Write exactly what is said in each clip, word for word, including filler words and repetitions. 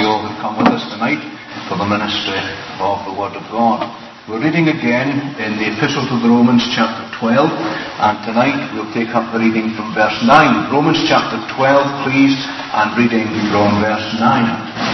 all who come with us tonight for the ministry of the Word of God. We're reading again in the Epistle to the Romans chapter twelve, and tonight we'll take up the reading from verse nine. Romans chapter twelve, please, and reading from verse nine.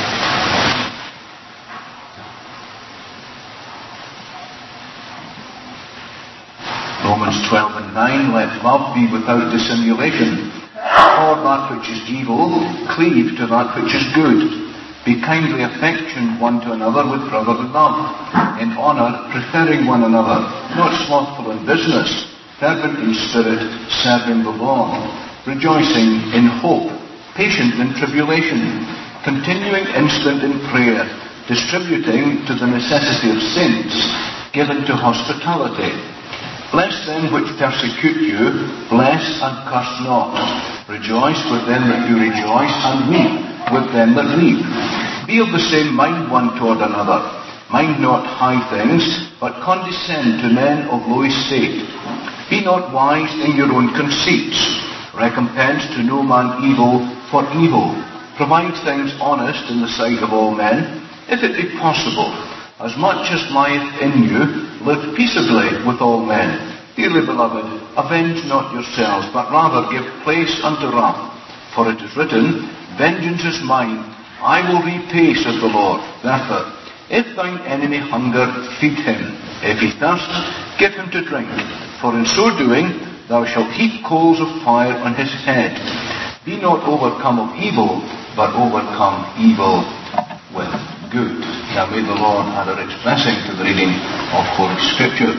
Romans twelve and nine, let love be without dissimulation. For that which is evil, cleave to that which is good. Be kindly affectioned one to another with brotherly love, in honour preferring one another, not slothful in business, fervent in spirit, serving the Lord, rejoicing in hope, patient in tribulation, continuing instant in prayer, distributing to the necessity of saints, given to hospitality. Bless them which persecute you, bless and curse not. Rejoice with them that do rejoice, and weep with them that weep. Be of the same mind one toward another. Mind not high things, but condescend to men of low estate. Be not wise in your own conceits. Recompense to no man evil for evil. Provide things honest in the sight of all men, if it be possible. As much as lieth in you, live peaceably with all men. Dearly beloved, avenge not yourselves, but rather give place unto wrath. For it is written, vengeance is mine, I will repay, says the Lord. Therefore, if thine enemy hunger, feed him. If he thirst, give him to drink. For in so doing, thou shalt heap coals of fire on his head. Be not overcome of evil, but overcome evil with good. Now may the Lord add our expressing to the reading of Holy Scripture.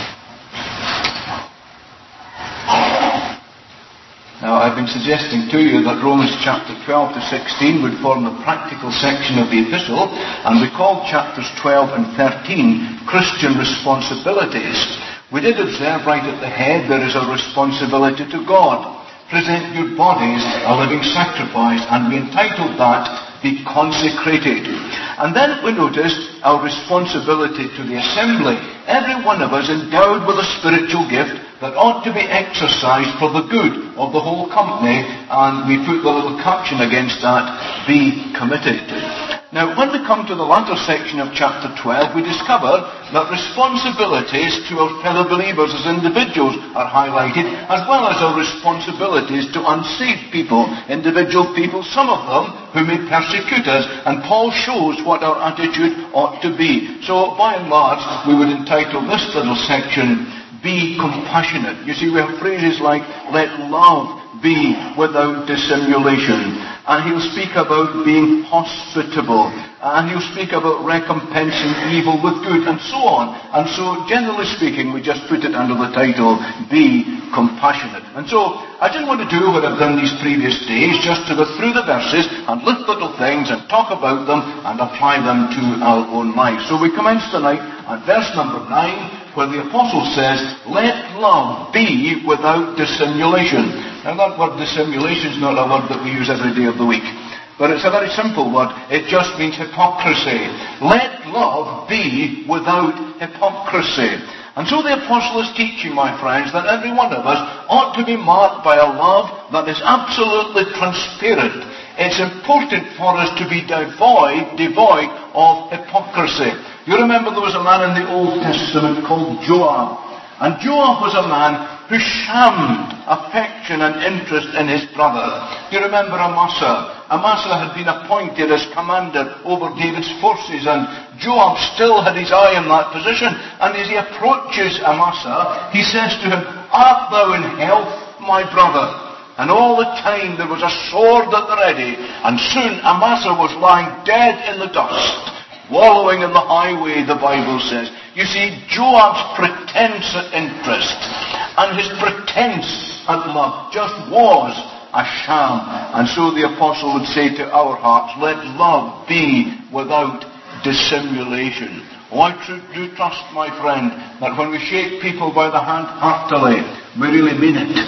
Now, I've been suggesting to you that Romans chapter twelve to sixteen would form the practical section of the epistle, and we called chapters twelve and thirteen Christian responsibilities. We did observe right at the head there is a responsibility to God. Present your bodies a living sacrifice, and we entitled that, Be Consecrated. And then we noticed our responsibility to the assembly. Every one of us endowed with a spiritual gift that ought to be exercised for the good of the whole company, and we put the little caption against that, Be Committed. Now, when we come to the latter section of chapter twelve, we discover that responsibilities to our fellow believers as individuals are highlighted, as well as our responsibilities to unsaved people, individual people, some of them who may persecute us, and Paul shows what our attitude ought to be. So, by and large, we would entitle this little section, Be Compassionate. You see, we have phrases like, let love be without dissimulation. And he'll speak about being hospitable. And he'll speak about recompensing evil with good, and so on. And so, generally speaking, we just put it under the title, Be Compassionate. And so, I didn't want to do what I've done these previous days, just to go through the verses and lift little things and talk about them and apply them to our own life. So we commence tonight at verse number nine, where the apostle says, let love be without dissimulation. Now that word dissimulation is not a word that we use every day of the week, but it's a very simple word. It just means hypocrisy. Let love be without hypocrisy. And so the apostle is teaching, my friends, that every one of us ought to be marked by a love that is absolutely transparent. It's important for us to be devoid, devoid of hypocrisy. You remember there was a man in the Old Testament called Joab. And Joab was a man who shammed affection and interest in his brother. You remember Amasa. Amasa had been appointed as commander over David's forces, and Joab still had his eye on that position. And as he approaches Amasa, he says to him, art thou in health, my brother? And all the time there was a sword at the ready, and soon Amasa was lying dead in the dust, wallowing in the highway, the Bible says. You see, Joab's pretense at interest and his pretense at love just was a sham. And so the apostle would say to our hearts, let love be without dissimulation. Oh, I do trust, my friend, that when we shake people by the hand heartily, we really mean it.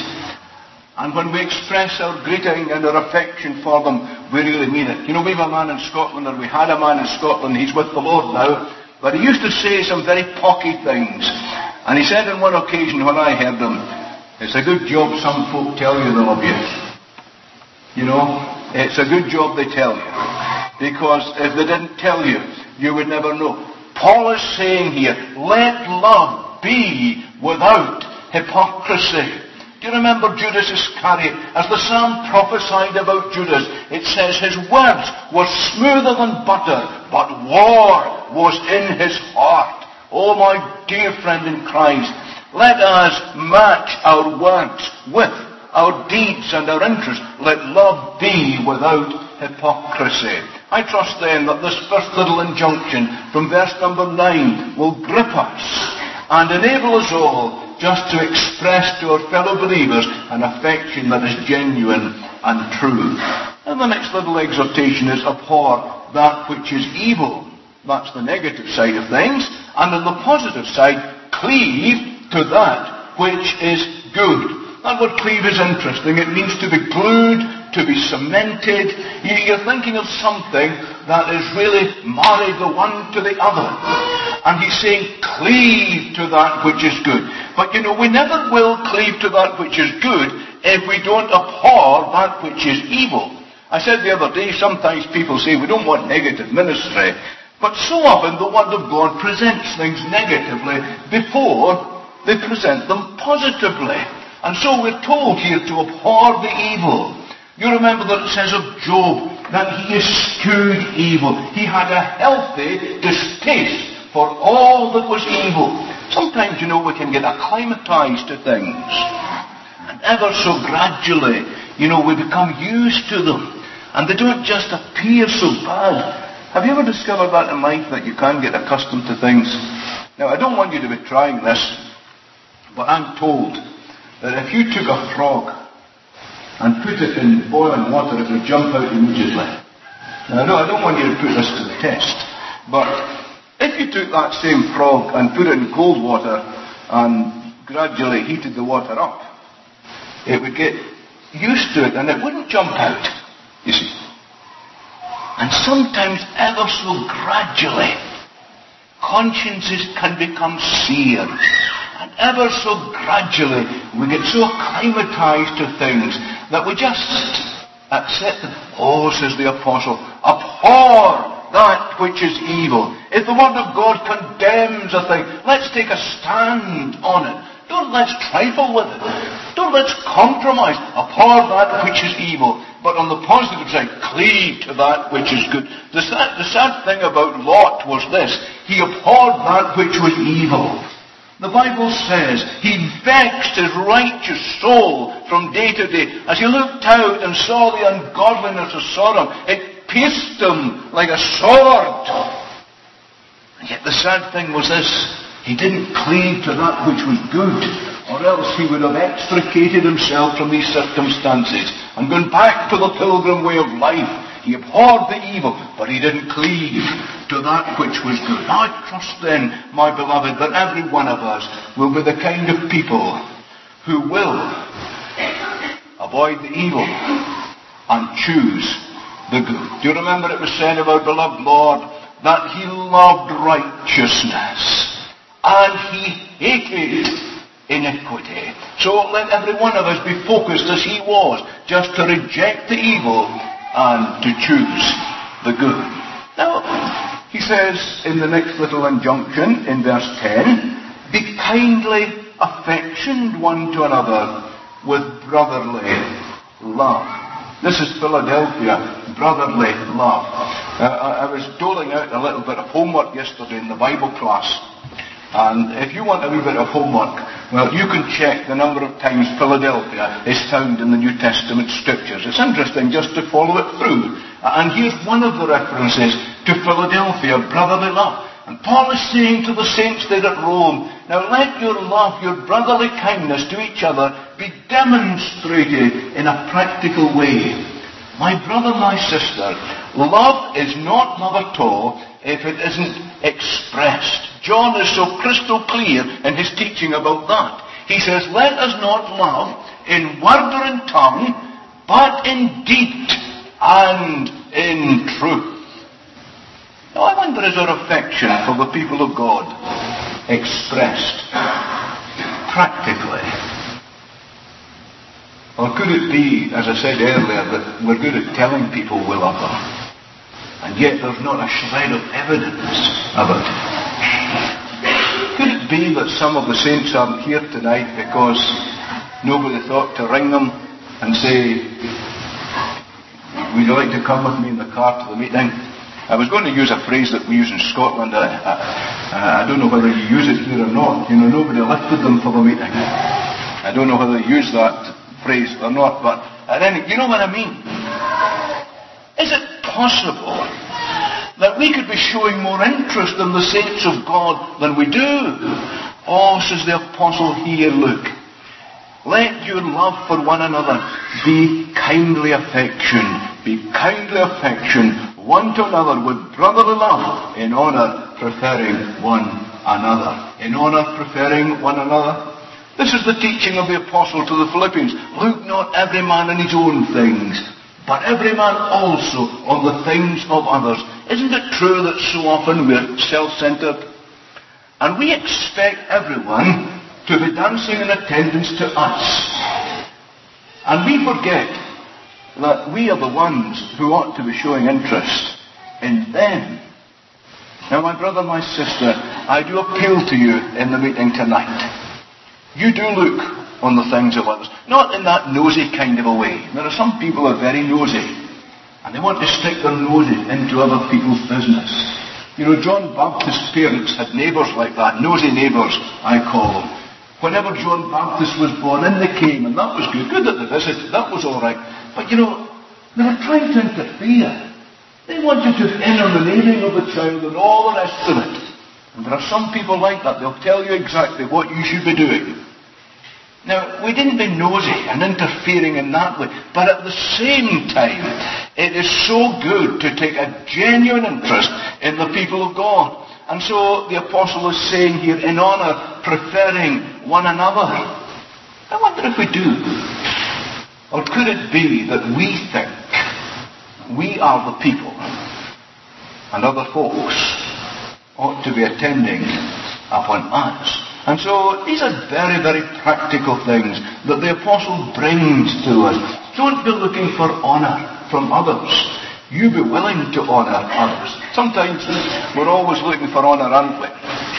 And when we express our greeting and our affection for them, we really mean it. You know, we have a man in Scotland, or we had a man in Scotland, he's with the Lord now, but he used to say some very pocky things. And he said on one occasion when I heard them, it's a good job some folk tell you they love you. You know, it's a good job they tell you. Because if they didn't tell you, you would never know. Paul is saying here, let love be without hypocrisy. Do you remember Judas Iscariot? As the psalm prophesied about Judas, it says his words were smoother than butter, but war was in his heart. Oh, my dear friend in Christ, let us match our words with our deeds and our interests. Let love be without hypocrisy. I trust then that this first little injunction from verse number nine will grip us and enable us all just to express to our fellow believers an affection that is genuine and true. And the next little exhortation is abhor that which is evil. That's the negative side of things. And on the positive side, cleave to that which is good. That word cleave is interesting. It means to be glued, to be cemented. You're thinking of something that is really married the one to the other. And he's saying, cleave to that which is good. But you know, we never will cleave to that which is good if we don't abhor that which is evil. I said the other day, sometimes people say we don't want negative ministry. But so often the Word of God presents things negatively before they present them positively. And so we're told here to abhor the evil. You remember that it says of Job that he eschewed evil. He had a healthy distaste for all that was evil. Sometimes, you know, we can get acclimatized to things. And ever so gradually, you know, we become used to them. And they don't just appear so bad. Have you ever discovered that in life, that you can get accustomed to things? Now, I don't want you to be trying this, but I'm told that if you took a frog and put it in boiling water, it would jump out immediately. Now, I don't, I don't want you to put this to the test, but if you took that same frog and put it in cold water and gradually heated the water up, it would get used to it and it wouldn't jump out, you see. And sometimes, ever so gradually, consciences can become seared. And ever so gradually, we get so acclimatized to things that we just accept them. Oh, says the apostle, abhor that which is evil. If the Word of God condemns a thing, let's take a stand on it. Don't let's trifle with it. Don't let's compromise. Abhor that which is evil. But on the positive side, cleave to that which is good. The sad, the sad thing about Lot was this. He abhorred that which was evil. The Bible says he vexed his righteous soul from day to day. As he looked out and saw the ungodliness of Sodom, it pierced him like a sword. And yet the sad thing was this. He didn't cleave to that which was good, or else he would have extricated himself from these circumstances and gone back to the pilgrim way of life. He abhorred the evil, but he didn't cleave to that which was good. Now I trust then, my beloved, that every one of us will be the kind of people who will avoid the evil and choose the good. Do you remember it was said about the beloved Lord that he loved righteousness and he hated iniquity. So let every one of us be focused as he was, just to reject the evil and to choose the good. Now, he says in the next little injunction in verse ten, be kindly affectioned one to another with brotherly love. This is Philadelphia, brotherly love. Uh, I was doling out a little bit of homework yesterday in the Bible class. And if you want a wee bit of homework, well, you can check the number of times Philadelphia is found in the New Testament Scriptures. It's interesting just to follow it through. And here's one of the references to Philadelphia, brotherly love. And Paul is saying to the saints there at Rome, now let your love, your brotherly kindness to each other be demonstrated in a practical way. My brother, my sister, love is not love at all if it isn't expressed. John is so crystal clear in his teaching about that. He says, let us not love in word or in tongue, but in deed and in truth. Now I wonder, is our affection for the people of God expressed practically? Or could it be, as I said earlier, that we're good at telling people we love them? And and yet there's not a shred of evidence about it. Could it be that some of the saints aren't here tonight because nobody thought to ring them and say, would you like to come with me in the car to the meeting? I was going to use a phrase that we use in Scotland. I, I, I don't know whether you use it here or not. You know, nobody lifted them for the meeting. I don't know whether you use that phrase or not, but at any, you know what I mean? Is it possible that we could be showing more interest in the saints of God than we do? Oh, says the apostle here, look, let your love for one another be kindly affection, be kindly affection one to another with brotherly love, in honour preferring one another. In honour preferring one another. This is the teaching of the apostle to the Philippians. Look not every man on his own things, but every man also on the things of others. Isn't it true that so often we're self-centred? And we expect everyone to be dancing in attendance to us. And we forget that we are the ones who ought to be showing interest in them. Now, my brother, my sister, I do appeal to you in the meeting tonight. You do look on the things of others. Not in that nosy kind of a way. There are some people who are very nosy, and they want to stick their noses into other people's business. You know, John Baptist's parents had neighbours like that. Nosy neighbours, I call them. Whenever John Baptist was born, in they came, and that was good. Good that they visited, that was all right. But, you know, they were trying to interfere. They wanted to enter the naming of the child and all the rest of it. And there are some people like that. They'll tell you exactly what you should be doing. Now, we didn't be nosy and interfering in that way. But at the same time, it is so good to take a genuine interest in the people of God. And so the apostle is saying here, in honour, preferring one another. I wonder if we do. Or could it be that we think we are the people and other folks ought to be attending upon us? And so these are very, very practical things that the apostle brings to us. Don't be looking for honour from others. You be willing to honour others. Sometimes we're always looking for honour, aren't we?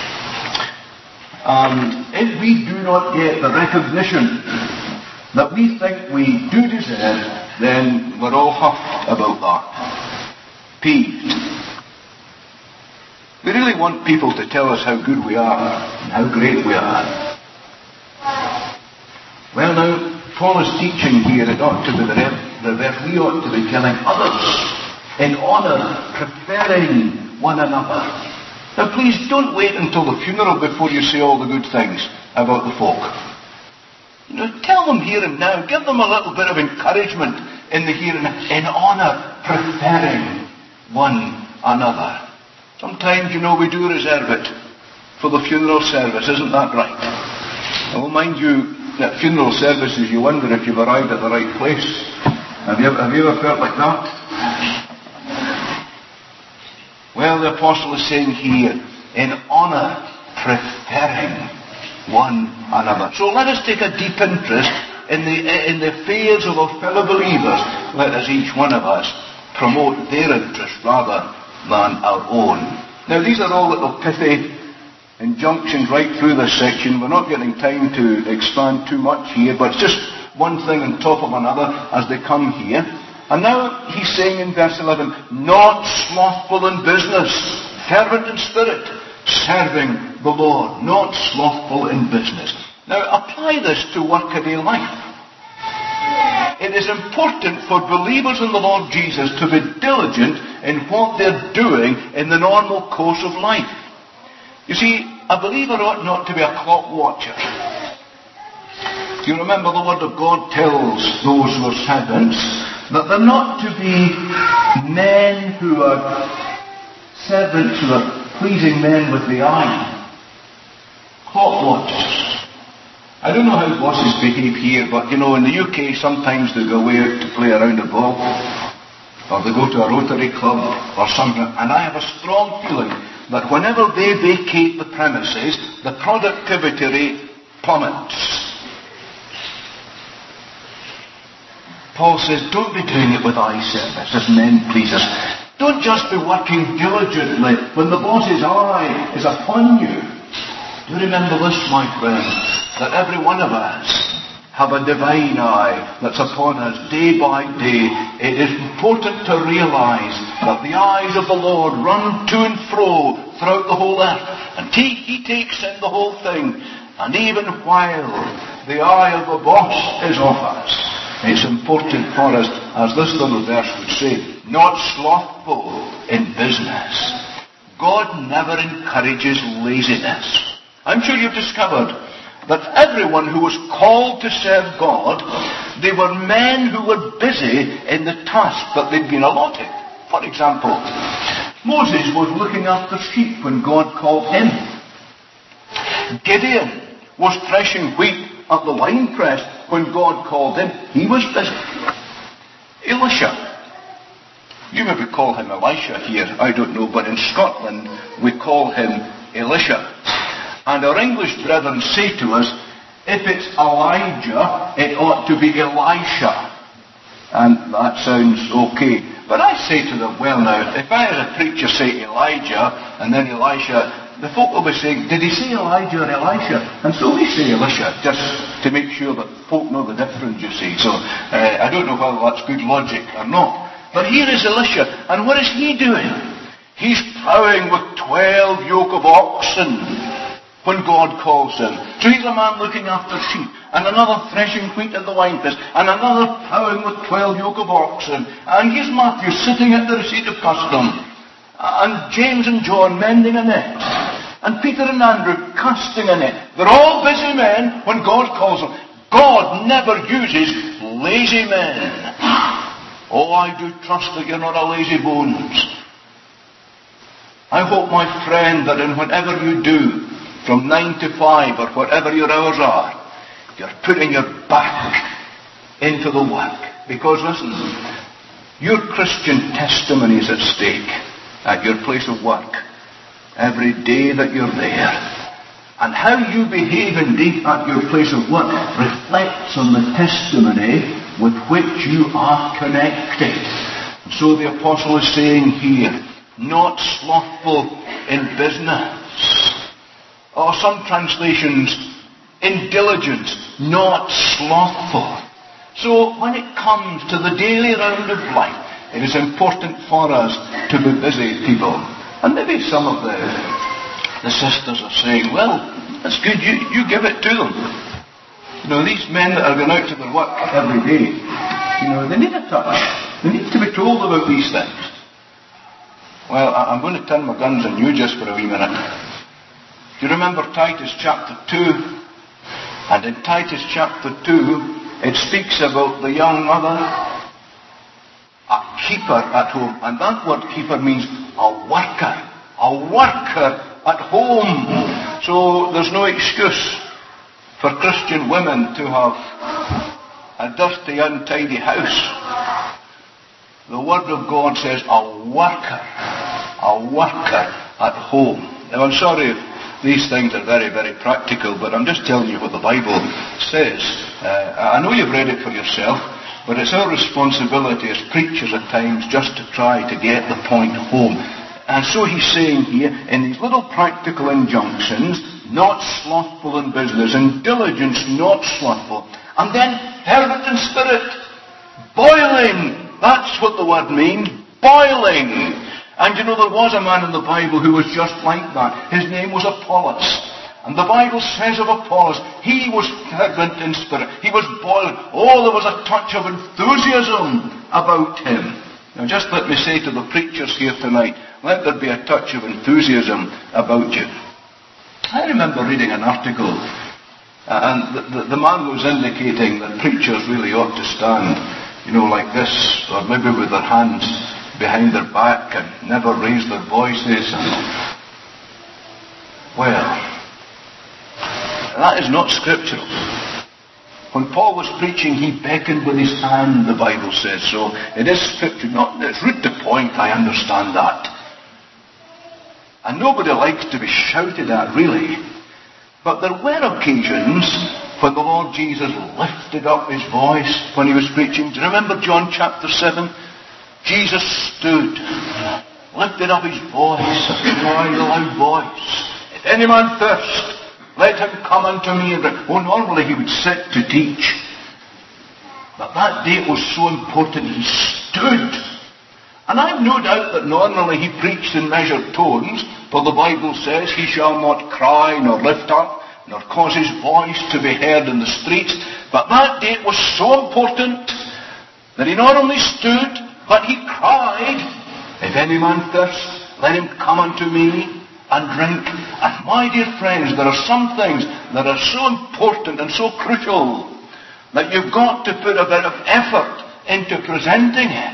And if we do not get the recognition that we think we do deserve, then we're all huffed about that. Peeved. We really want people to tell us how good we are and how great we are. Well now, Paul is teaching here, it ought to be the reverse. We ought to be telling others in honour, preferring one another. Now please don't wait until the funeral before you say all the good things about the folk. You know, tell them here and now. Give them a little bit of encouragement in the here and now. In honour, preferring one another. Sometimes, you know, we do reserve it for the funeral service. Isn't that right? Well, mind you, at funeral services, you wonder if you've arrived at the right place. Have you ever, have you ever felt like that? Well, the apostle is saying here, in honour, preferring one another. So let us take a deep interest in the in the affairs of our fellow believers. Let us, each one of us, promote their interest rather than our own. Now, these are all little pithy injunctions right through this section. We're not getting time to expand too much here, but it's just one thing on top of another as they come here. And now he's saying in verse eleven, not slothful in business, fervent in spirit, serving the Lord, not slothful in business. Now apply this to workaday life. It is important for believers in the Lord Jesus to be diligent in what they're doing in the normal course of life. You see, a believer ought not to be a clock watcher. You remember the word of God tells those who are servants that they're not to be men who are servants who are pleasing men with the eye. Clock watchers. I don't know how bosses behave here, but you know, in the U K sometimes they go away out to play around a ball, or they go to a Rotary club or something, and I have a strong feeling that whenever they vacate the premises, the productivity rate plummets. Paul says, don't be doing it with eye service as men pleasers. Don't just be working diligently when the boss's eye is upon you. Do remember this, my friend, that every one of us have a divine eye that's upon us day by day. It is important to realize that the eyes of the Lord run to and fro throughout the whole earth, and he, he takes in the whole thing. And even while the eye of the boss is off us, it's important for us, as this little verse would say, not slothful in business. God never encourages laziness. I'm sure you've discovered that everyone who was called to serve God, they were men who were busy in the task that they'd been allotted. For example, Moses was looking after sheep when God called him. Gideon was threshing wheat at the winepress when God called him. He was busy. Elisha, you maybe call him Elisha here, I don't know, but in Scotland we call him Elisha. And our English brethren say to us, if it's Elijah, it ought to be Elisha. And that sounds okay. But I say to them, well now, if I as a preacher say Elijah and then Elisha, the folk will be saying, did he say Elijah or Elisha? And so we say Elisha, just to make sure that folk know the difference, you see. So uh, I don't know whether that's good logic or not. But here is Elisha, and what is he doing? He's ploughing with twelve yoke of oxen when God calls him. So he's a man looking after sheep, and another threshing wheat in the winepress, and another ploughing with twelve yoke of oxen. And here's Matthew sitting at the receipt of custom, and James and John mending a net, and Peter and Andrew casting a net. They're all busy men when God calls them. God never uses lazy men. Oh, I do trust that you're not a lazy bones. I hope, my friend, that in whatever you do, from nine to five or whatever your hours are, you're putting your back into the work. Because listen, your Christian testimony is at stake at your place of work every day that you're there. And how you behave indeed at your place of work reflects on the testimony with which you are connected. And so the apostle is saying here, not slothful in business. Or some translations, in diligence, not slothful. So when it comes to the daily round of life, it is important for us to be busy people. And maybe some of the, the sisters are saying, well, that's good, you, you give it to them. You know, these men that are going out to their work every day, you know, they need a touch. They need to be told about these things. Well, I'm going to turn my guns on you just for a wee minute. Do you remember Titus chapter two? And in Titus chapter two, it speaks about the young mother, a keeper at home. And that word keeper means a worker. A worker at home. So there's no excuse for Christian women to have a dirty, untidy house. The Word of God says a worker. A worker at home. Now I'm sorry if these things are very, very practical, but I'm just telling you what the Bible says. Uh, I know you've read it for yourself, but it's our responsibility as preachers at times just to try to get the point home. And so he's saying here, in these little practical injunctions, not slothful in business, in diligence, not slothful. And then, fervent in spirit, boiling. That's what the word means, boiling. And you know, there was a man in the Bible who was just like that. His name was Apollos. And the Bible says of Apollos, he was fervent in spirit. He was boiling. Oh, there was a touch of enthusiasm about him. Now just let me say to the preachers here tonight, let there be a touch of enthusiasm about you. I remember reading an article, and the, the, the man was indicating that preachers really ought to stand, you know, like this, or maybe with their hands behind their back and never raise their voices. And, well, that is not scriptural. When Paul was preaching, he beckoned with his hand, the Bible says. So it is scriptural. Not, it's root to point, I understand that. And nobody likes to be shouted at, really. But there were occasions when the Lord Jesus lifted up his voice when he was preaching. Do you remember John chapter seven? Jesus stood, lifted up his voice, a crying loud voice, "If any man thirst, let him come unto me and drink." Oh, normally he would sit to teach. But that day it was so important, he stood. And I've no doubt that normally he preached in measured tones, for the Bible says, "He shall not cry nor lift up, nor cause his voice to be heard in the streets." But that day it was so important that he not only stood, but he cried, "If any man thirst, let him come unto me and drink." And my dear friends, there are some things that are so important and so crucial that you've got to put a bit of effort into presenting it.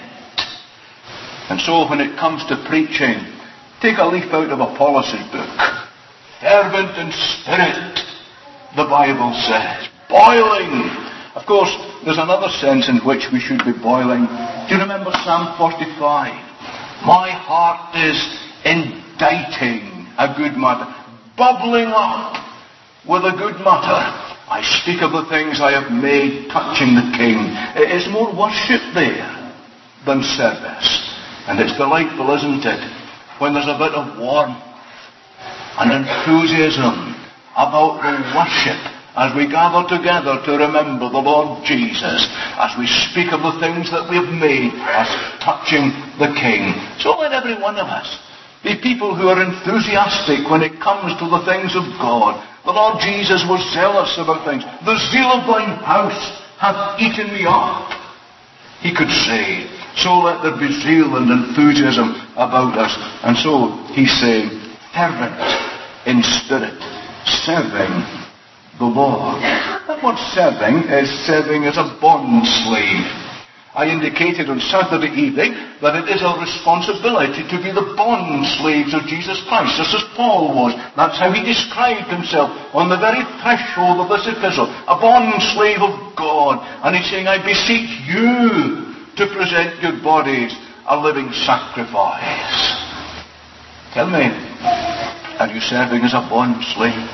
And so when it comes to preaching, take a leaf out of Apollos' book. Fervent in spirit, the Bible says. Boiling. Of course, there's another sense in which we should be boiling. Do you remember Psalm forty-five? My heart is inditing a good matter, bubbling up with a good matter. I speak of the things I have made touching the King. It is more worship there than service. And it's delightful, isn't it, when there's a bit of warmth and enthusiasm about the worship as we gather together to remember the Lord Jesus, as we speak of the things that we've made as touching the King. So let every one of us be people who are enthusiastic when it comes to the things of God. The Lord Jesus was zealous about things. "The zeal of thine house hath eaten me up," he could say. So let there be zeal and enthusiasm about us. And so he's saying, fervent in spirit, serving the Lord. That word serving is serving as a bond slave. I indicated on Saturday evening that it is our responsibility to be the bond slaves of Jesus Christ, just as Paul was. That's how he described himself on the very threshold of this epistle. A bond slave of God. And he's saying, I beseech you to present your bodies a living sacrifice. Tell me, are you serving as a bond slave?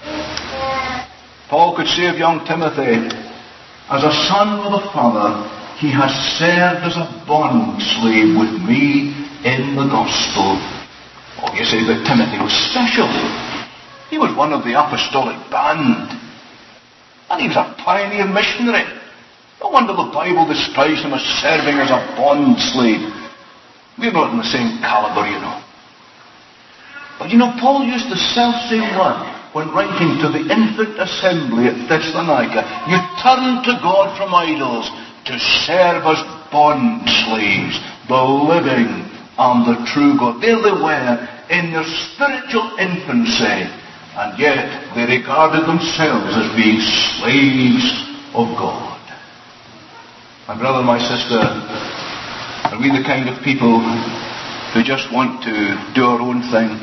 Paul could say of young Timothy, as a son with a father, he has served as a bond slave with me in the gospel. Oh, you say that Timothy was special. He was one of the apostolic band. And he was a pioneer missionary. No wonder the Bible describes him as serving as a bond slave. We're not in the same caliber, you know. But you know, Paul used the self-same word when writing to the infant assembly at Thessalonica. You turn to God from idols to serve as bond slaves, the living and the true God. There they were in their spiritual infancy, and yet they regarded themselves as being slaves of God. My brother, my sister, are we the kind of people who just want to do our own thing?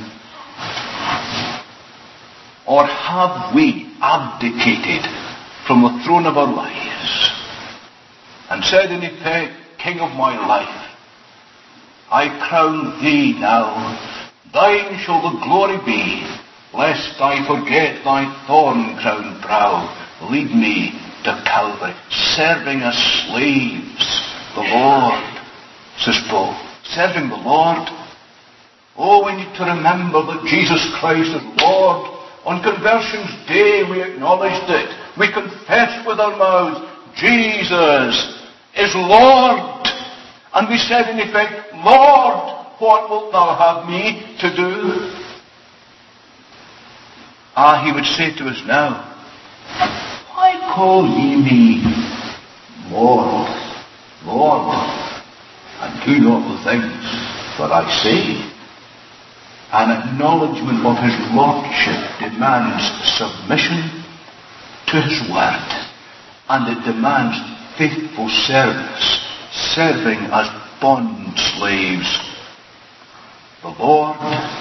Or have we abdicated from the throne of our lives and said in effect, King of my life, I crown thee now, thine shall the glory be, lest I forget thy thorn-crowned brow, lead me to Calvary, serving as slaves the Lord, says Paul. Serving the Lord. Oh, we need to remember that Jesus Christ is Lord. On Conversion's Day we acknowledged it. We confessed with our mouths, Jesus is Lord. And we said in effect, Lord, what wilt thou have me to do? Ah, he would say to us now, why call ye me Lord, Lord, and do not the things that I say? An acknowledgement of his lordship demands submission to his word, and it demands faithful service, serving as bond slaves the Lord.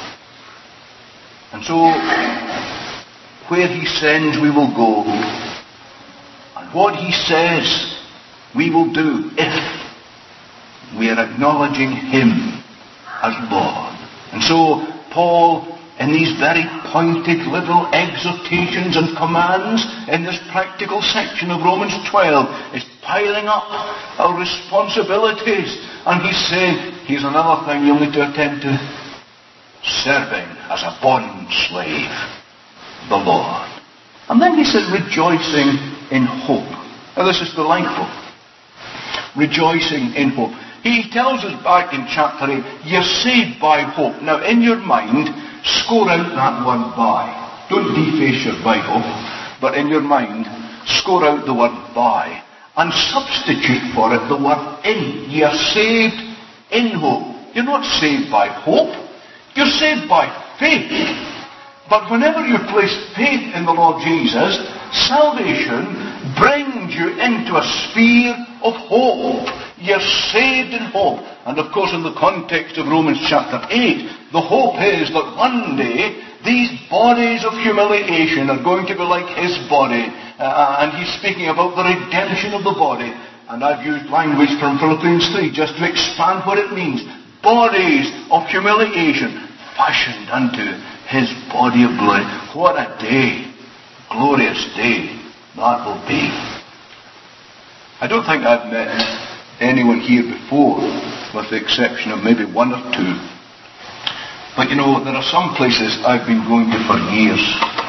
And so, where he sends we will go, and what he says we will do if we are acknowledging him as Lord. And so Paul, in these very pointed little exhortations and commands in this practical section of Romans twelve, is piling up our responsibilities And he's saying, here's another thing you'll need to attend to. Serving as a bond slave, the Lord. And then he said, rejoicing in hope. Now this is delightful. Rejoicing in hope. He tells us back in chapter eight, you're saved by hope. Now in your mind, score out that word by. Don't deface your Bible, but in your mind, score out the word by. And substitute for it the word in. You're saved in hope. You're not saved by hope. You're saved by faith. But whenever you place faith in the Lord Jesus, salvation brings you into a sphere of hope. You're saved in hope. And of course in the context of Romans chapter eight, the hope is that one day these bodies of humiliation are going to be like his body. Uh, and he's speaking about the redemption of the body. And I've used language from Philippians three just to expand what it means. Bodies of humiliation fashioned unto his body of glory. What a day, glorious day that will be. I don't think I've met anyone here before, with the exception of maybe one or two. But you know, there are some places I've been going to for years.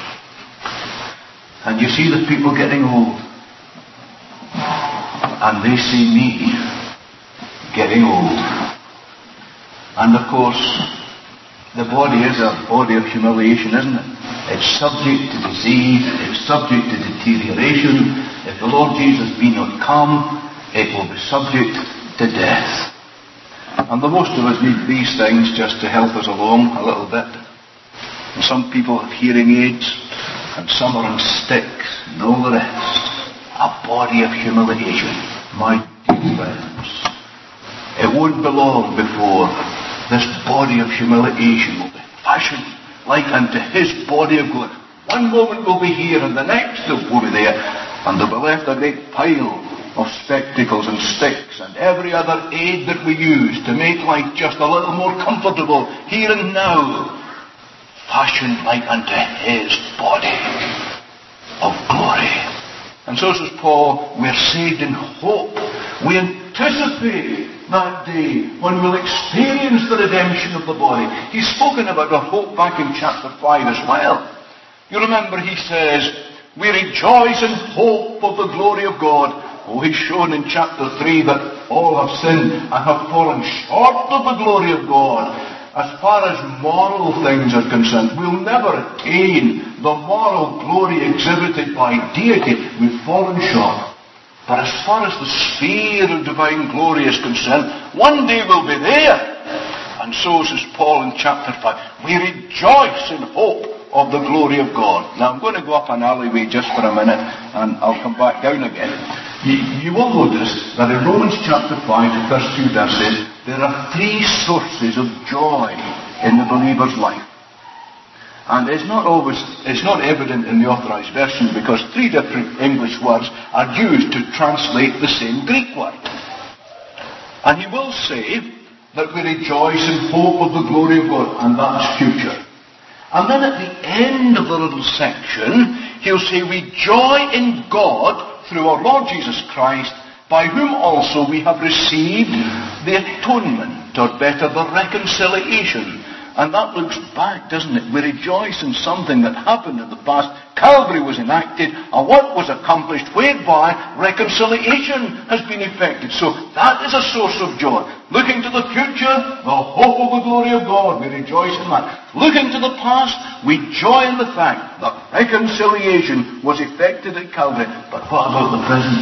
And you see the people getting old. And they see me getting old. And of course, the body is a body of humiliation, isn't it? It's subject to disease. It's subject to deterioration. If the Lord Jesus be not come, it will be subject to death. And the most of us need these things just to help us along a little bit. And some people have hearing aids, and some are on sticks, and all the rest. A body of humiliation, my dear friends. It won't be long before this body of humiliation will be fashioned like unto his body of glory. One moment we'll be here, and the next will be there, and there'll be left a great pile of spectacles and sticks and every other aid that we use to make life just a little more comfortable here and now, fashioned like unto his body of glory. And so says Paul, we're saved in hope. We anticipate that day when we'll experience the redemption of the body. He's spoken about our hope back in chapter five as well. You remember he says, we rejoice in hope of the glory of God. Oh, he's shown in chapter three that all have sinned and have fallen short of the glory of God. As far as moral things are concerned, we'll never attain the moral glory exhibited by deity. We've fallen short. But as far as the sphere of divine glory is concerned, one day we'll be there. And so says Paul in chapter five, we rejoice in hope of the glory of God. Now I'm going to go up an alleyway just for a minute, and I'll come back down again. You, you will notice that in Romans chapter five, the first few verses, there are three sources of joy in the believer's life. And it's not always, it's not evident in the authorized version because three different English words are used to translate the same Greek word. And he will say that we rejoice in hope of the glory of God, and that's future. And then at the end of the little section, he'll say we joy in God through our Lord Jesus Christ, by whom also we have received the atonement, or better, the reconciliation. And that looks back, doesn't it? We rejoice in something that happened in the past. Calvary was enacted, a work was accomplished whereby reconciliation has been effected. So that is a source of joy. Looking to the future, the hope of the glory of God, we rejoice in that. Looking to the past, we joy in the fact that reconciliation was effected at Calvary. But what about the present?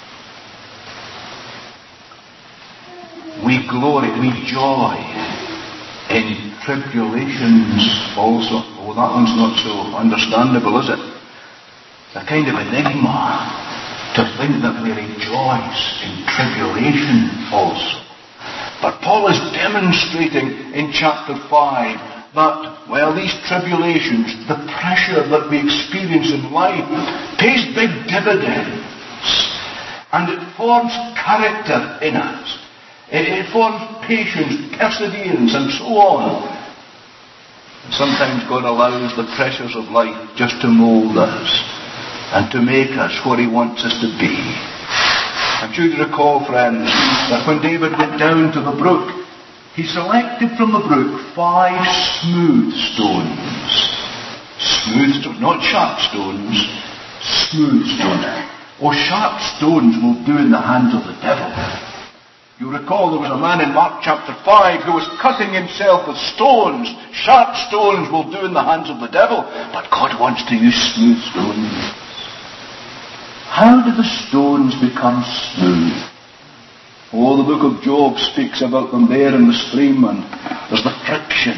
We glory, we joy in tribulations also. Oh, that one's not so understandable, is it? It's a kind of enigma to think that we rejoice in tribulation also. But Paul is demonstrating in chapter five that, well, these tribulations, the pressure that we experience in life, pays big dividends. And it forms character in us. It, it forms patience, perseverance, and so on. And sometimes God allows the pressures of life just to mould us and to make us what he wants us to be. I'm sure you recall, friends, that when David went down to the brook, he selected from the brook five smooth stones. Smooth stones, not sharp stones, smooth stones. Oh, sharp stones will do in the hands of the devil. You recall there was a man in Mark chapter five who was cutting himself with stones. Sharp stones will do in the hands of the devil, but God wants to use smooth stones. How do the stones become smooth? Oh, the book of Job speaks about them there in the stream, and there's the friction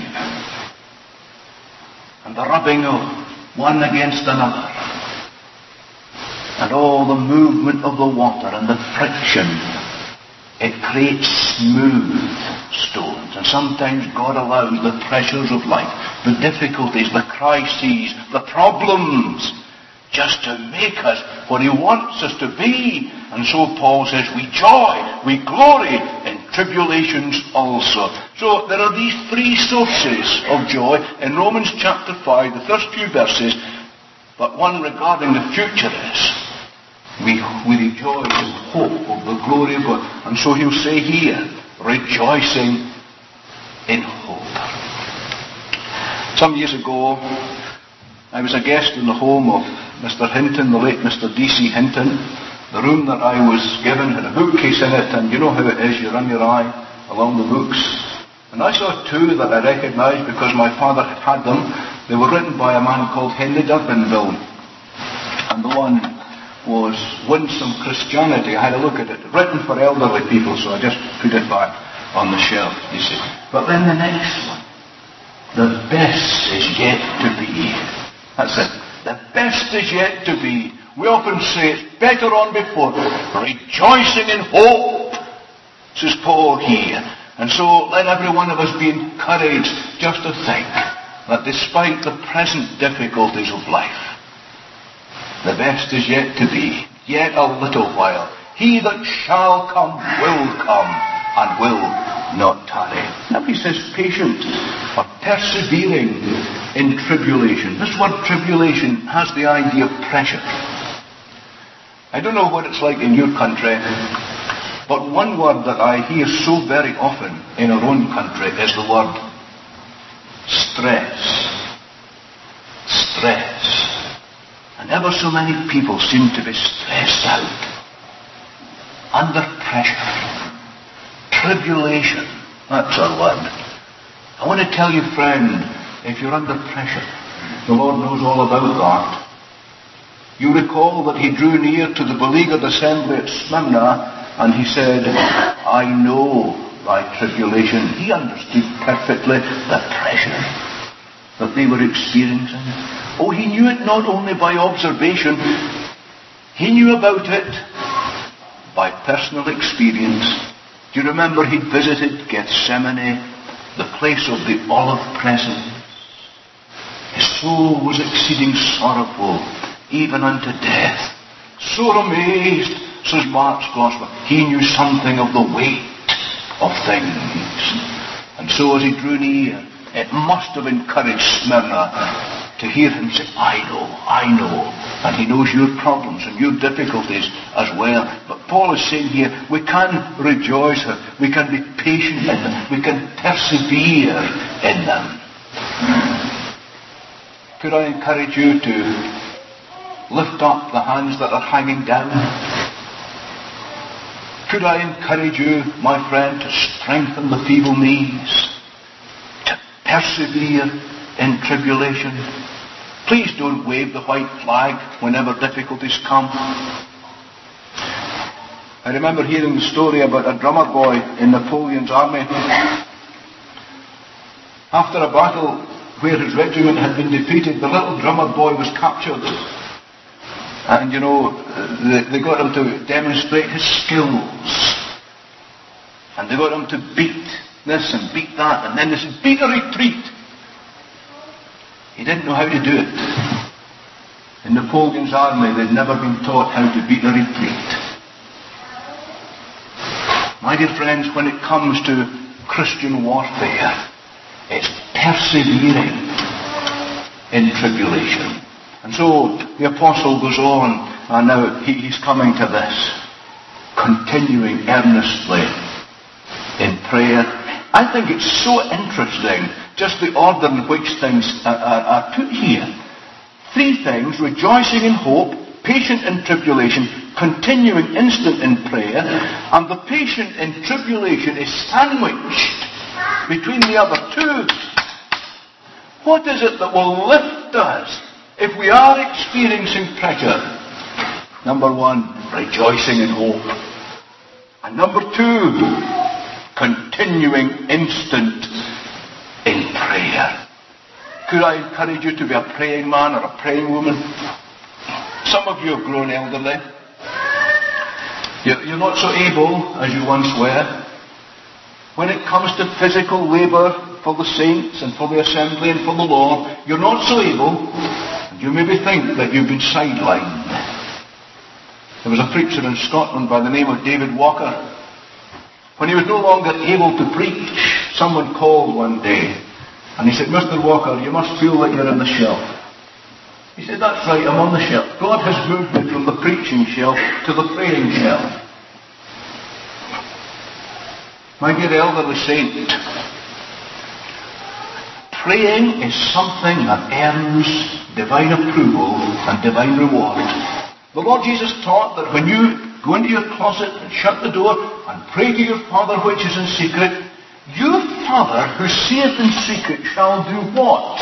and the rubbing of one against another, and all the movement of the water and the friction. It creates smooth stones. And sometimes God allows the pressures of life, the difficulties, the crises, the problems, just to make us what He wants us to be. And so Paul says, we joy, we glory in tribulations also. So there are these three sources of joy in Romans chapter five, the first few verses. But one regarding the future is, We, we rejoice in hope of the glory of God. And so he'll say here, rejoicing in hope. Some years ago, I was a guest in the home of Mister Hinton, the late Mister D C Hinton. The room that I was given had a bookcase in it, and you know how it is, you run your eye along the books. And I saw two that I recognised because my father had had them. They were written by a man called Henry Durbinville. And the one was Winsome Christianity. I had a look at it, written for elderly people, so I just put it back on the shelf, you see. But then the next one, the best is yet to be. That's it. The best is yet to be. We often say it's better on before. Rejoicing in hope, says Paul here. And so let every one of us be encouraged just to think that despite the present difficulties of life, the best is yet to be, yet a little while. He that shall come will come, and will not tarry. Now he says patient, or persevering in tribulation. This word tribulation has the idea of pressure. I don't know what it's like in your country, but one word that I hear so very often in our own country is the word stress. Stress. And ever so many people seem to be stressed out, under pressure, tribulation. That's our word. I want to tell you, friend, if you're under pressure, the Lord knows all about that. You recall that He drew near to the beleaguered assembly at Smyrna, and He said, I know thy tribulation. He understood perfectly the pressure that they were experiencing. Oh, He knew it not only by observation, He knew about it by personal experience. Do you remember He visited Gethsemane, the place of the olive presence? His soul was exceeding sorrowful, even unto death. So amazed, says Mark's Gospel, He knew something of the weight of things. And so as He drew near, it must have encouraged Smyrna to hear Him say, I know, I know. And He knows your problems and your difficulties as well. But Paul is saying here, we can rejoice in them. We can be patient in them. We can persevere in them. Could I encourage you to lift up the hands that are hanging down? Could I encourage you, my friend, to strengthen the feeble knees? Persevere in tribulation. Please don't wave the white flag whenever difficulties come. I remember hearing the story about a drummer boy in Napoleon's army. After a battle where his regiment had been defeated, the little drummer boy was captured. And you know, they, they got him to demonstrate his skills. And they got him to beat this and beat that, and then they said, beat a retreat. He didn't know how to do it. In Napoleon's army, they'd never been taught how to beat a retreat. My dear friends, when it comes to Christian warfare, it's persevering in tribulation. And so the apostle goes on, and now he, he's coming to this. continuing earnestly in prayer. I think it's so interesting, just the order in which things are, are, are put here. Three things: rejoicing in hope, patient in tribulation, continuing instant in prayer, and the patient in tribulation is sandwiched between the other two. What is it that will lift us if we are experiencing pressure? Number one, rejoicing in hope. And number two, continuing instant in prayer. Could I encourage you to be a praying man or a praying woman? Some of you have grown elderly. You're not so able as you once were. When it comes to physical labour for the saints and for the assembly and for the Lord, you're not so able. And you maybe think that you've been sidelined. There was a preacher in Scotland by the name of David Walker. When he was no longer able to preach, someone called one day and he said, "Mister Walker, you must feel that you're on the shelf." He said, "That's right, I'm on the shelf. God has moved me from the preaching shelf to the praying shelf." My dear elderly saint, praying is something that earns divine approval and divine reward. The Lord Jesus taught that when you go into your closet and shut the door and pray to your Father which is in secret, your Father who seeth in secret shall do what?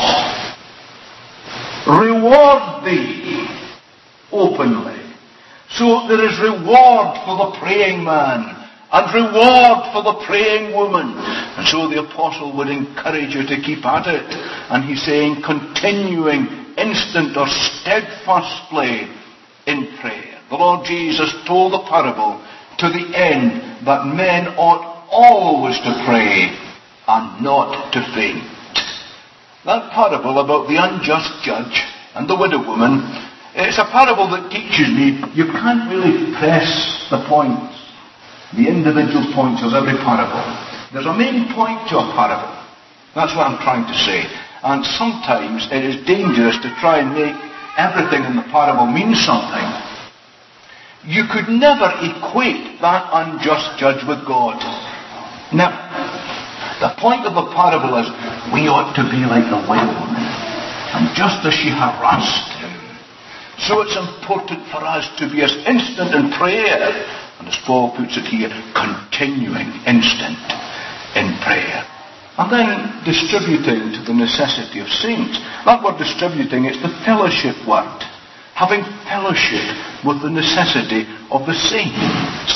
Reward thee openly. So there is reward for the praying man and reward for the praying woman. And so the apostle would encourage you to keep at it. And he's saying, continuing instant or steadfastly in prayer. The Lord Jesus told the parable to the end that men ought always to pray and not to faint. That parable about the unjust judge and the widow woman, it's a parable that teaches me you can't really press the points, the individual points of every parable. There's a main point to a parable. That's what I'm trying to say. And sometimes it is dangerous to try and make everything in the parable mean something. You could never equate that unjust judge with God. Never. The point of the parable is we ought to be like the widow woman. And just as she harassed him, so it's important for us to be as instant in prayer, and as Paul puts it here, continuing instant in prayer. And then distributing to the necessity of saints. That word distributing, it's the fellowship word. Having fellowship with the necessity of the saints.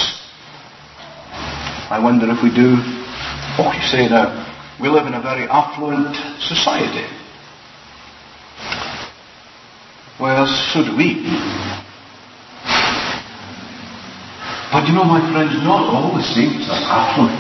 I wonder if we do. Oh, you say now, we live in a very affluent society. Well, so do we. But you know, my friends, not all the saints are affluent.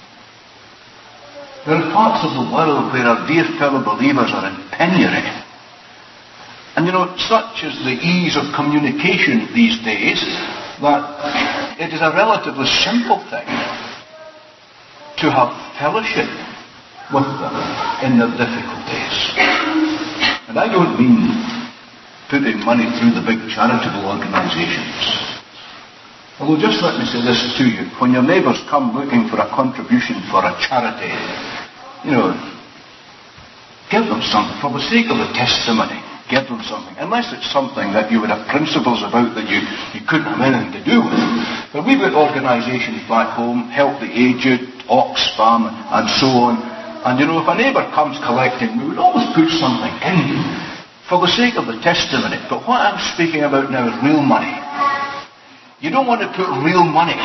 There are parts of the world where our dear fellow believers are in penury. And you know, such is the ease of communication these days that it is a relatively simple thing to have fellowship with them in their difficulties. And I don't mean putting money through the big charitable organisations. Although just let me say this to you. When your neighbours come looking for a contribution for a charity, you know, give them something. For the sake of the testimony, give them something. Unless it's something that you would have principles about that you, you couldn't have anything to do with. But we've got organisations back home, Help the Aged, Oxfam, and so on. And you know, if a neighbour comes collecting, we would always put something in for the sake of the testimony. But what I'm speaking about now is real money. You don't want to put real money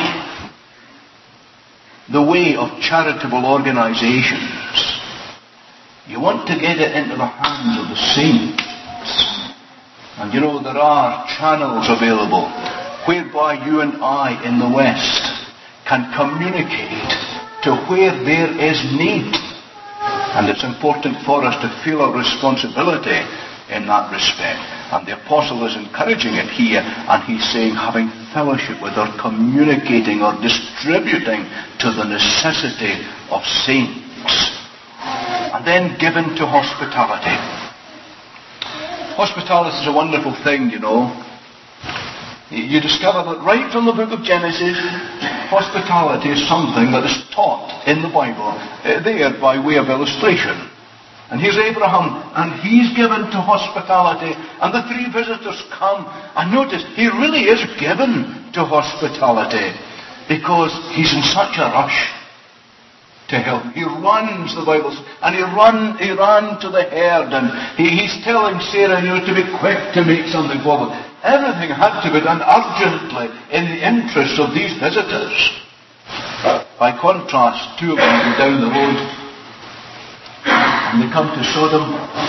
the way of charitable organisations. You want to get it into the hands of the saints. And you know, there are channels available whereby you and I in the West can communicate to where there is need. And it's important for us to feel a responsibility in that respect. And the apostle is encouraging it here, and he's saying having fellowship with or communicating or distributing to the necessity of saints. And then given to hospitality. Hospitality is a wonderful thing, you know. You discover that right from the book of Genesis, hospitality is something that is taught in the Bible, uh, there by way of illustration. And here's Abraham, and he's given to hospitality, and the three visitors come, and notice, he really is given to hospitality, because he's in such a rush to help. He runs, the Bible says, and he run, he ran to the herd, and he, he's telling Sarah, you know, to be quick to make something for them. Everything had to be done urgently in the interests of these visitors. By contrast, two of them go down the road, and they come to Sodom,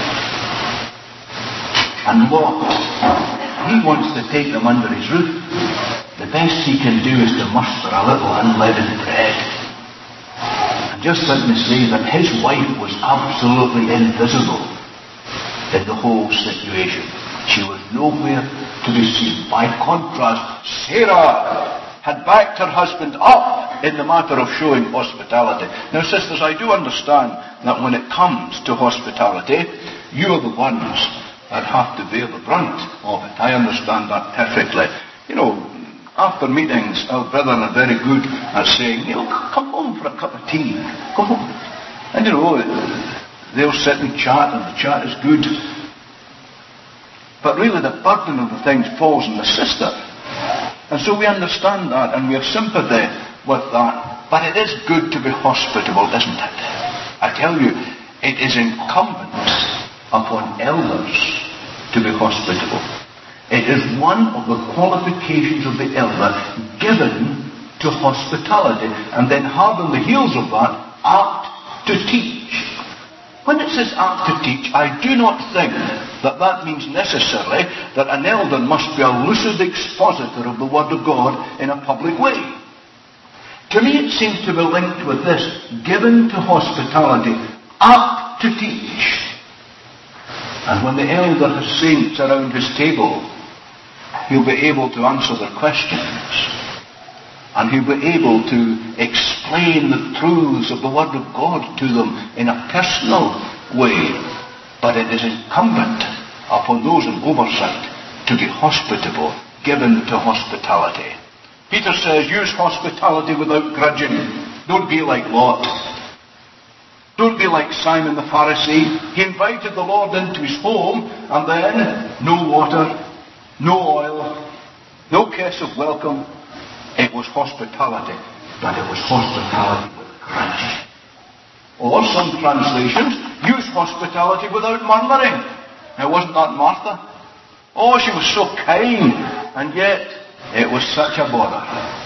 and Lot, he wants to take them under his roof. The best he can do is to muster a little unleavened bread. And just let me say that his wife was absolutely invisible in the whole situation. She was nowhere to be seen. By contrast, Sarah had backed her husband up in the matter of showing hospitality. Now, sisters, I do understand that when it comes to hospitality, you are the ones that have to bear the brunt of it. I understand that perfectly. You know, after meetings, our brethren are very good at saying, you know, come home for a cup of tea. Come home. And you know, they'll sit and chat, and the chat is good. But really the burden of the things falls on the sister. And so we understand that, and we have sympathy with that. But it is good to be hospitable, isn't it? I tell you, it is incumbent upon elders to be hospitable. It is one of the qualifications of the elder given to hospitality. And then hard on the heels of that, apt to teach. When it says apt to teach, I do not think that that means necessarily that an elder must be a lucid expositor of the Word of God in a public way. To me it seems to be linked with this, given to hospitality, apt to teach. And when the elder has saints around his table, he'll be able to answer their questions. And he'll be able to explain the truths of the Word of God to them in a personal way. But it is incumbent upon those in oversight to be hospitable, given to hospitality. Peter says, use hospitality without grudging. Don't be like Lot. Don't be like Simon the Pharisee. He invited the Lord into his home, and then no water, no oil, no kiss of welcome. It was hospitality, but it was hospitality with grudge. Or some translations use hospitality without murmuring. Now, wasn't that Martha? Oh, she was so kind, and yet it was such a bother.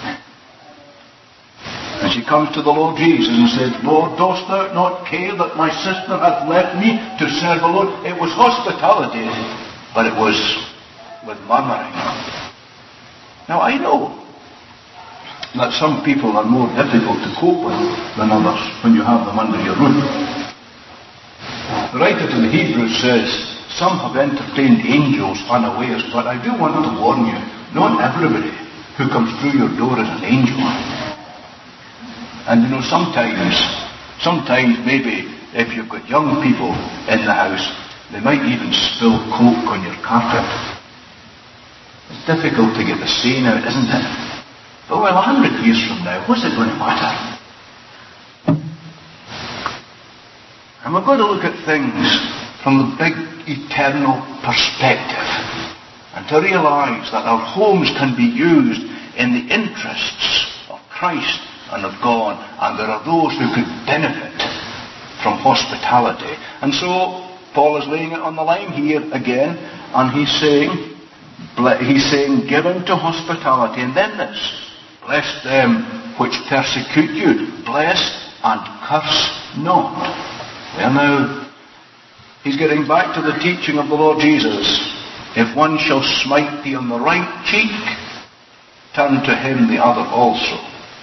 And she comes to the Lord Jesus and said, Lord, dost thou not care that my sister hath left me to serve the Lord? It was hospitality, but it was with murmuring. Now, I know that some people are more difficult to cope with than others when you have them under your roof. The writer to the Hebrews says, some have entertained angels unawares, but I do want to warn you, not everybody who comes through your door is an angel. And you know, sometimes, sometimes maybe if you've got young people in the house, they might even spill Coke on your carpet. It's difficult to get the stain out, isn't it? But well, a hundred years from now, what's it going to matter? And we're going to look at things from the big eternal perspective, and to realize that our homes can be used in the interests of Christ and of God, and there are those who could benefit from hospitality. And so Paul is laying it on the line here again, and he's saying, he's saying, given to hospitality, and then this, bless them which persecute you, bless and curse not. Well now, he's getting back to the teaching of the Lord Jesus. If one shall smite thee on the right cheek, turn to him the other also.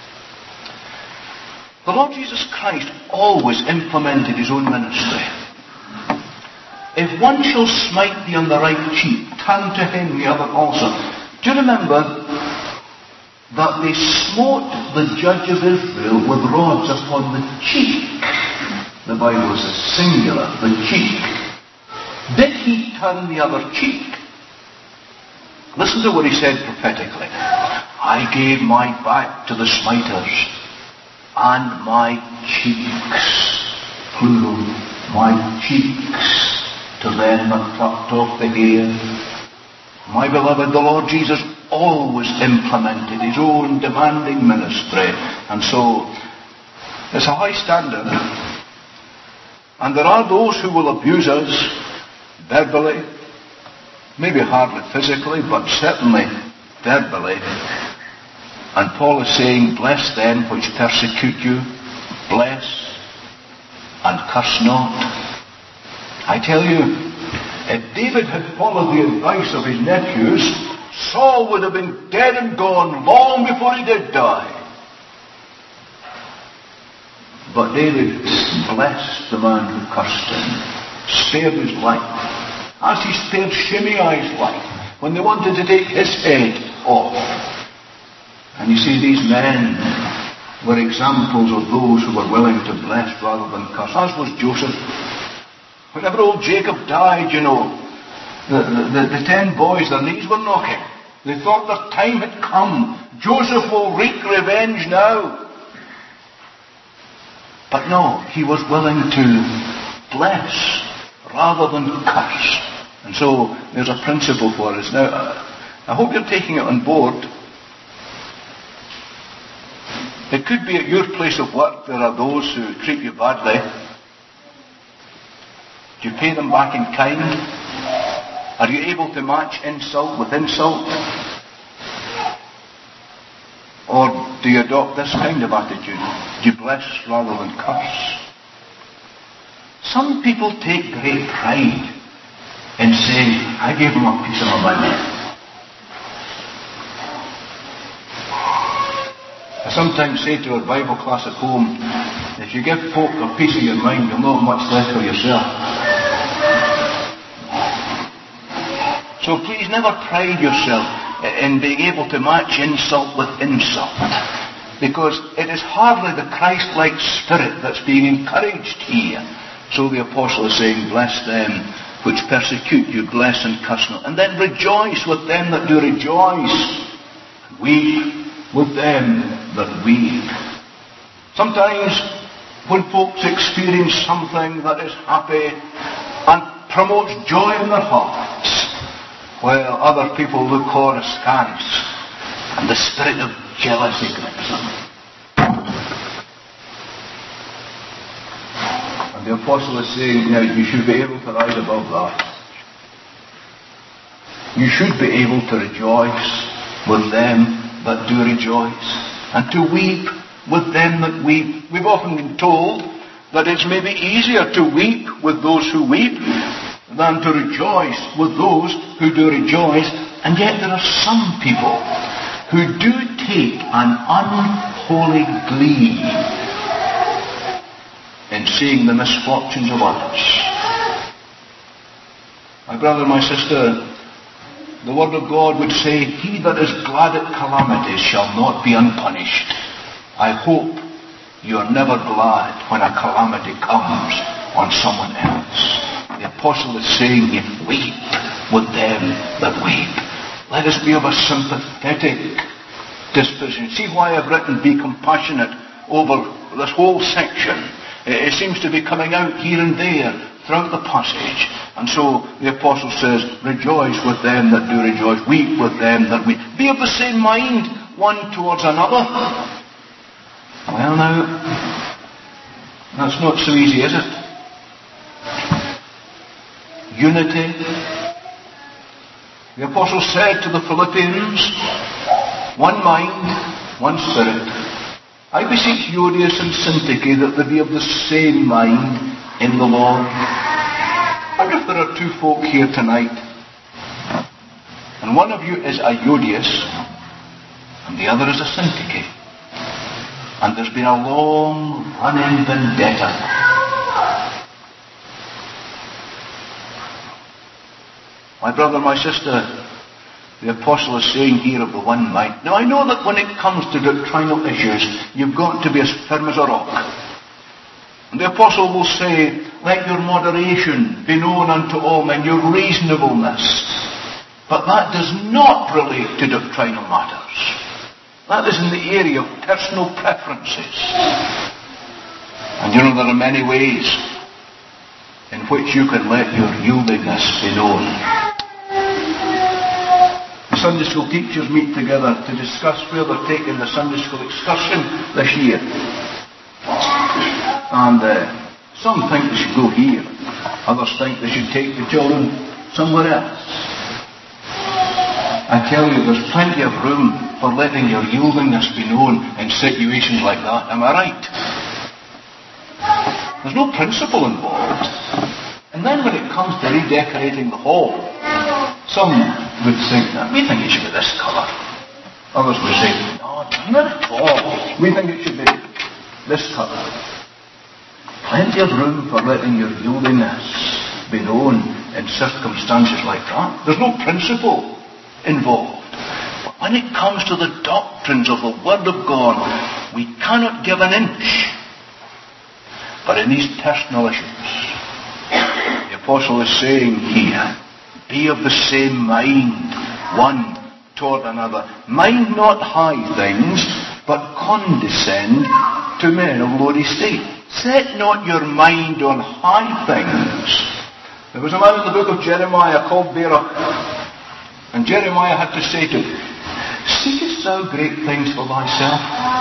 The Lord Jesus Christ always implemented his own ministry. If one shall smite thee on the right cheek, turn to him the other also. Do you remember that they smote the judge of Israel with rods upon the cheek? The Bible says singular, the cheek. Did he turn the other cheek? Listen to what he said prophetically. I gave my back to the smiters, and my cheeks, plural, my cheeks, to them that plucked off the hair. My beloved, the Lord Jesus always implemented his own demanding ministry. And so, it's a high standard. And there are those who will abuse us verbally, maybe hardly physically, but certainly verbally. And Paul is saying, bless them which persecute you, bless and curse not. I tell you, if David had followed the advice of his nephews, Saul would have been dead and gone long before he did die. But David blessed the man who cursed him, spared his life, as he spared Shimei's life when they wanted to take his head off. And you see, these men were examples of those who were willing to bless rather than curse, as was Joseph. Whenever old Jacob died, you know, the, the, the ten boys, their knees were knocking. They thought their time had come. Joseph will wreak revenge now. But no, he was willing to bless rather than curse. And so there's a principle for us. Now, I hope you're taking it on board. It could be at your place of work there are those who treat you badly. Do you pay them back in kind? Are you able to match insult with insult? Or do you adopt this kind of attitude? Do you bless rather than curse? Some people take great pride in saying, I gave them a piece of my mind. I sometimes say to our Bible class at home, if you give folk a piece of your mind, you'll not have much left for yourself. So please never pride yourself in being able to match insult with insult, because it is hardly the Christ-like spirit that's being encouraged here. So the apostle is saying, bless them which persecute you, bless and curse not. And then rejoice with them that do rejoice. Weep with them that weep. Sometimes when folks experience something that is happy and promotes joy in their hearts, while other people look on askance and the spirit of jealousy grips them. And the apostle is saying, now you should be able to rise above that. You should be able to rejoice with them that do rejoice, and to weep with them that weep. We've often been told that it's maybe easier to weep with those who weep than to rejoice with those who do rejoice. And yet there are some people who do take an unholy glee in seeing the misfortunes of others. My brother, my sister, the Word of God would say, he that is glad at calamities shall not be unpunished. I hope you are never glad when a calamity comes on someone else. The apostle is saying, weep with them that weep. Let us be of a sympathetic disposition. See why I've written be compassionate over this whole section. It seems to be coming out here and there throughout the passage. And so the apostle says, rejoice with them that do rejoice, weep with them that weep. Be of the same mind one towards another. Well now, that's not so easy, is it? Unity. The apostle said to the Philippians, one mind, one spirit. I beseech Euodias and Syntyche that they be of the same mind in the Lord. I wonder if there are two folk here tonight, and one of you is a Euodias, and the other is a Syntyche, and there's been a long running vendetta. My brother, my sister, the apostle is saying here of the one mind. Now I know that when it comes to doctrinal issues, you've got to be as firm as a rock. And the apostle will say, let your moderation be known unto all men, your reasonableness. But that does not relate to doctrinal matters. That is in the area of personal preferences. And you know, there are many ways in which you can let your yieldingness be known. The Sunday school teachers meet together to discuss where they're taking the Sunday school excursion this year. And uh, some think they should go here. Others think they should take the children somewhere else. I tell you, there's plenty of room for letting your yieldingness be known in situations like that. Am I right? There's no principle involved. And then when it comes to redecorating the hall, some would think, we think it should be this colour. Others would say, no, not at all. We think it should be this colour. Plenty of room for letting your yieldingness be known in circumstances like that. There's no principle involved. But when it comes to the doctrines of the Word of God, we cannot give an inch. But in these personal issues, the Apostle is saying here, be of the same mind, one toward another. Mind not high things, but condescend to men of low estate. Set not your mind on high things. There was a man in the book of Jeremiah called Baruch. And Jeremiah had to say to him, seekest thou great things for thyself?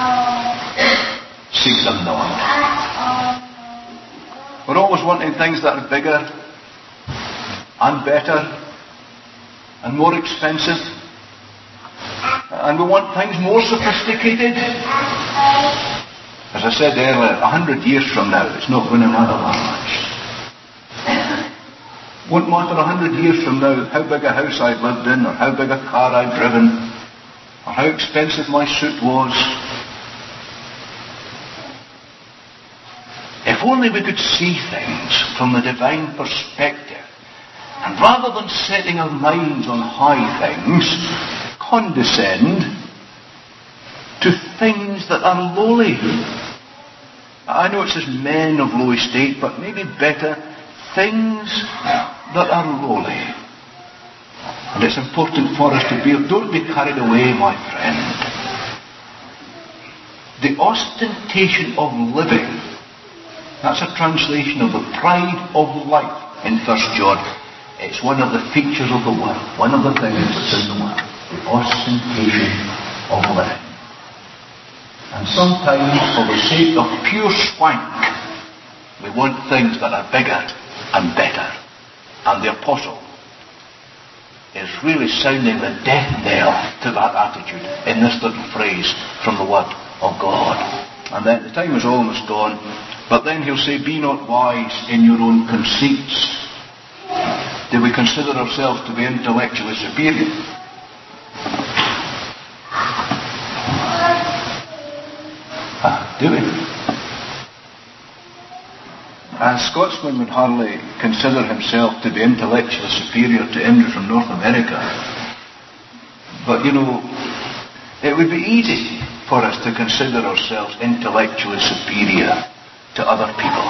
Seek them not. We're always wanting things that are bigger and better and more expensive. And we want things more sophisticated. As I said earlier, a hundred years from now, it's not going to matter that much. Won't matter a hundred years from now how big a house I've lived in, or how big a car I've driven, or how expensive my suit was. If only we could see things from the divine perspective, and rather than setting our minds on high things, condescend to things that are lowly. I know it says men of low estate, but maybe better, things that are lowly. And it's important for us to be, don't be carried away, my friend. The ostentation of living, that's a translation of the pride of life in First John. It's one of the features of the world, one of the things that's in the world, the ostentation of living. And sometimes, for the sake of pure swank, we want things that are bigger and better. And the Apostle is really sounding the death knell to that attitude in this little phrase from the Word of God. And then the time is almost gone, but then he'll say, be not wise in your own conceits. Do we consider ourselves to be intellectually superior? Ah, do we? A Scotsman would hardly consider himself to be intellectually superior to Andrew from North America. But, you know, it would be easy for us to consider ourselves intellectually superior to other people.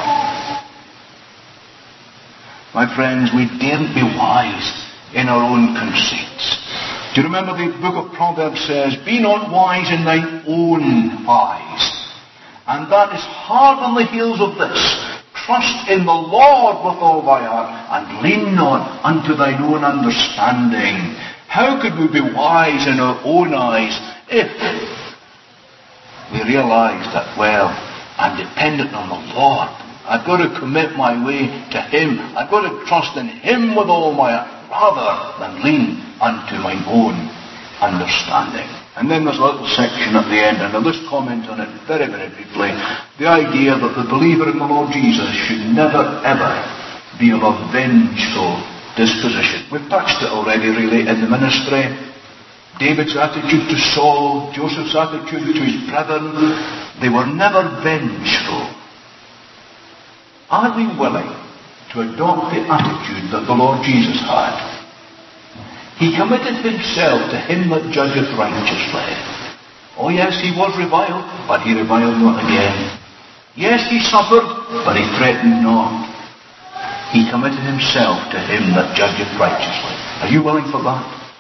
My friends, we daren't be wise in our own conceits. Do you remember the book of Proverbs says, be not wise in thine own eyes. And that is hard on the heels of this. Trust in the Lord with all thy heart, and lean not unto thine own understanding. How could we be wise in our own eyes if we realize that, well, I'm dependent on the Lord. I've got to commit my way to Him. I've got to trust in Him with all my heart, rather than lean unto my own understanding. And then there's a little section at the end, and I'll just comment on it very, very briefly. The idea that the believer in the Lord Jesus should never, ever be of a vengeful disposition. We've touched it already, really, in the ministry. David's attitude to Saul, Joseph's attitude to his brethren, they were never vengeful. Are we willing to adopt the attitude that the Lord Jesus had? He committed himself to Him that judgeth righteously. Oh yes, he was reviled, but he reviled not again. Yes, he suffered, but he threatened not. He committed himself to Him that judgeth righteously. Are you willing for that?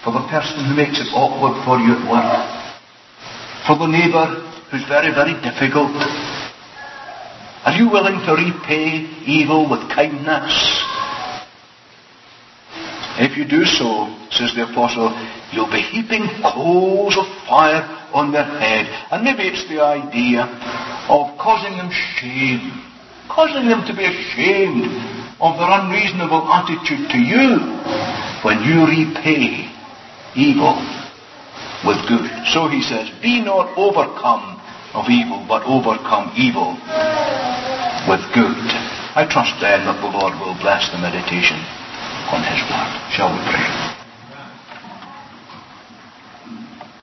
For the person who makes it awkward for you at work. For the neighbour who's very, very difficult. Are you willing to repay evil with kindness? If you do so, says the apostle, you'll be heaping coals of fire on their head. And maybe it's the idea of causing them shame. Causing them to be ashamed of their unreasonable attitude to you when you repay evil with good. So he says, be not overcome of evil, but overcome evil with good. I trust then that the Lord will bless the meditation on his word. Shall we pray?